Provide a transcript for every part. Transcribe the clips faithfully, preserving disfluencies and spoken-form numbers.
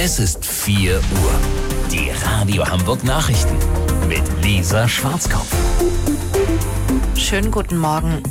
Es ist vier Uhr. Die Radio Hamburg Nachrichten mit Lisa Schwarzkopf. Schönen guten Morgen.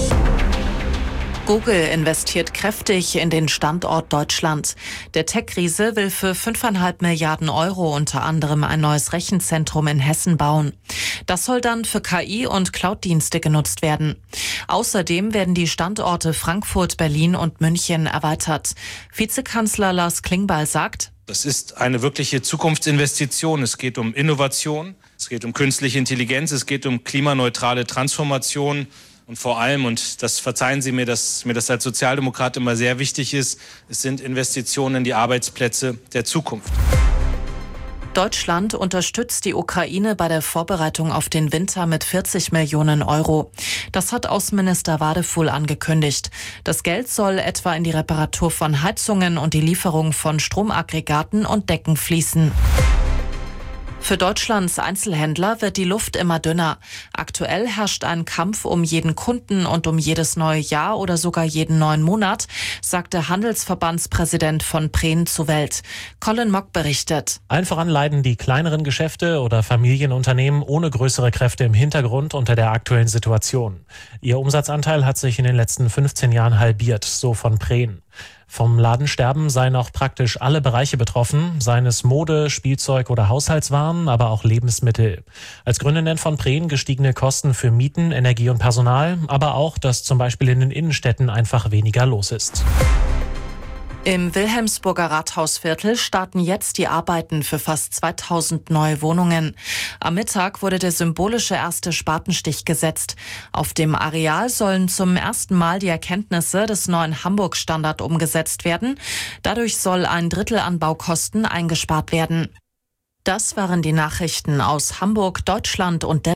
Google investiert kräftig in den Standort Deutschland. Der Tech-Riese will für fünfeinhalb Milliarden Euro unter anderem ein neues Rechenzentrum in Hessen bauen. Das soll dann für K I- und Cloud-Dienste genutzt werden. Außerdem werden die Standorte Frankfurt, Berlin und München erweitert. Vizekanzler Lars Klingbeil sagt: Das ist eine wirkliche Zukunftsinvestition. Es geht um Innovation, es geht um künstliche Intelligenz, es geht um klimaneutrale Transformation. Und vor allem, und das verzeihen Sie mir, dass mir das als Sozialdemokrat immer sehr wichtig ist, es sind Investitionen in die Arbeitsplätze der Zukunft. Deutschland unterstützt die Ukraine bei der Vorbereitung auf den Winter mit vierzig Millionen Euro. Das hat Außenminister Wadefuhl angekündigt. Das Geld soll etwa in die Reparatur von Heizungen und die Lieferung von Stromaggregaten und Decken fließen. Für Deutschlands Einzelhändler wird die Luft immer dünner. Aktuell herrscht ein Kampf um jeden Kunden und um jedes neue Jahr oder sogar jeden neuen Monat, sagte Handelsverbandspräsident von Prehn zu Welt. Colin Mock berichtet. Allen voran leiden die kleineren Geschäfte oder Familienunternehmen ohne größere Kräfte im Hintergrund unter der aktuellen Situation. Ihr Umsatzanteil hat sich in den letzten fünfzehn Jahren halbiert, so von Prehn. Vom Ladensterben seien auch praktisch alle Bereiche betroffen, seien es Mode, Spielzeug oder Haushaltswaren, aber auch Lebensmittel. Als Gründe nennt von Prehn gestiegene Kosten für Mieten, Energie und Personal, aber auch, dass zum Beispiel in den Innenstädten einfach weniger los ist. Im Wilhelmsburger Rathausviertel starten jetzt die Arbeiten für fast zweitausend neue Wohnungen. Am Mittag wurde der symbolische erste Spatenstich gesetzt. Auf dem Areal sollen zum ersten Mal die Erkenntnisse des neuen Hamburg-Standard umgesetzt werden. Dadurch soll ein Drittel an Baukosten eingespart werden. Das waren die Nachrichten aus Hamburg, Deutschland und der